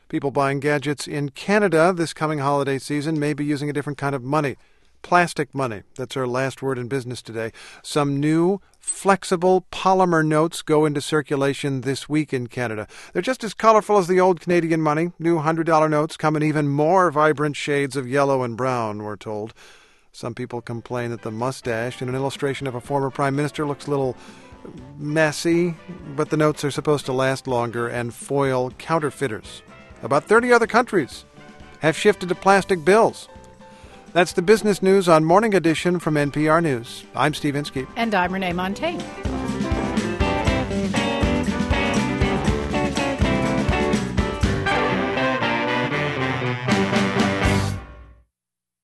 People buying gadgets in Canada this coming holiday season may be using a different kind of money. Plastic money. That's our last word in business today. Some new, flexible polymer notes go into circulation this week in Canada. They're just as colorful as the old Canadian money. New $100 notes come in even more vibrant shades of yellow and brown, we're told. Some people complain that the mustache in an illustration of a former prime minister looks a little messy, but the notes are supposed to last longer and foil counterfeiters. About 30 other countries have shifted to plastic bills. That's the business news on Morning Edition from NPR News. I'm Steve Inskeep. And I'm Renee Montagne.